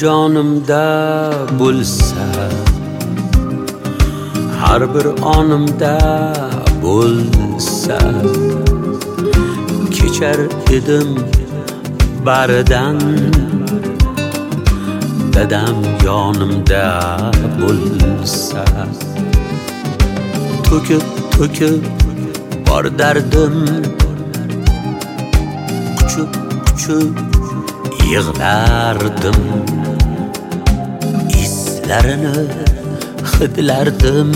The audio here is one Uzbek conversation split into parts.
jonimda bo'lsa, har bir onimda bo'lsa, kechar edim baridan. Dadam yonimda bo'lsa, to'kib bor dardim, quchib yig'lardim. Islarini hidlardim.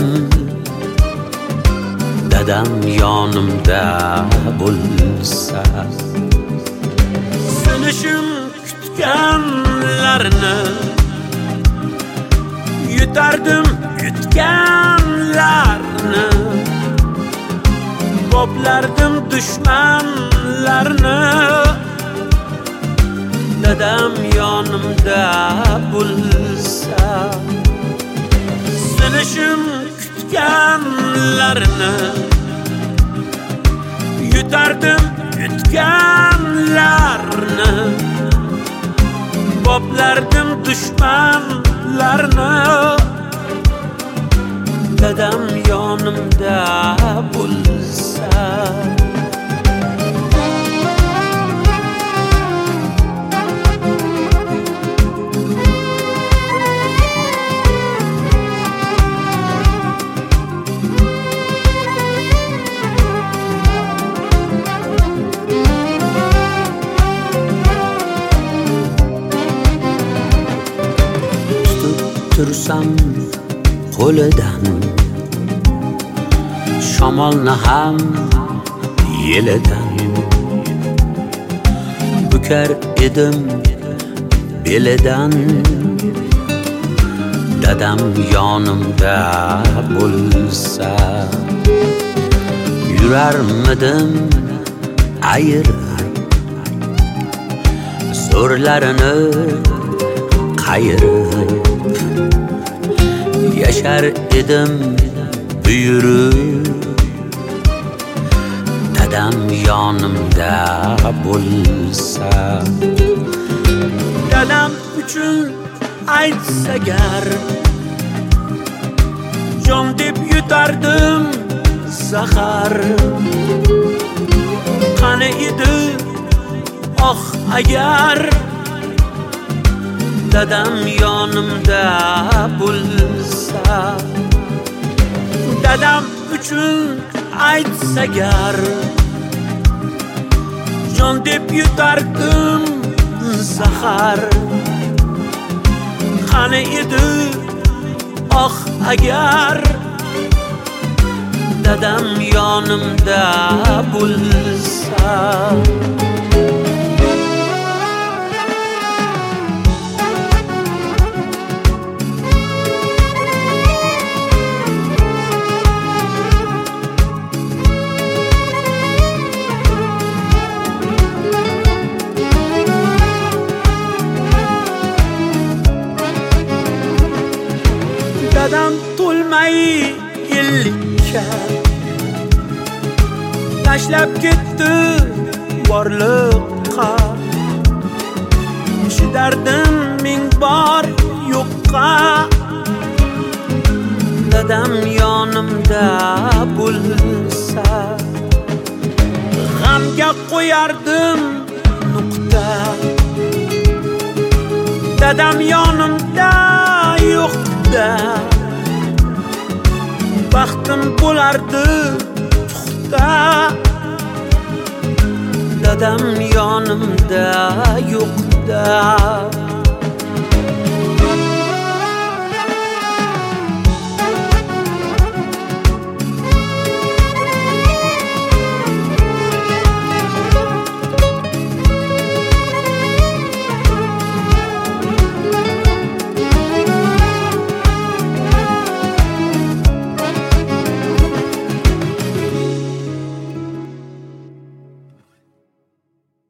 Dadam yonimda bo'lsa, sinishim kutganlarni yutardim, yutganlarni boplardim, dushmanlarni. Dadam yonimda bo'lsa, sinishim kutganlarni yutardim, yutganlarni boplardim, dushmanlarni. Dadam yonimda bo'lsa, tursam qo'lidan, shamolni ham yelidan bukar edim belidan. Dadam yonimda bo'lsa, yurarmidim ayirib, zo'rlarini qayirib. Yashar edim buyurib, dadam yonimda bo'lsa. Dadam uchun aytsa gar, jon deb yutardim zahar. Qani edi oh agar, dadam yonimda bo'lsa. Dadam uchun aytsa gar, jon deb yutardim zahar. Qani edi oh agar, dadam yonimda bo'lsa. Dadam to'lmay ellikka tashlab ketdi borliqqa. Chidardim ming bor yo'qqa. Dadam yonimda bo'lsa, g'amga qo'yardim nuqta. Dadam yonimda yo'qda, baxtim bo'lardi puxta. Dadam yonimda yo'qda.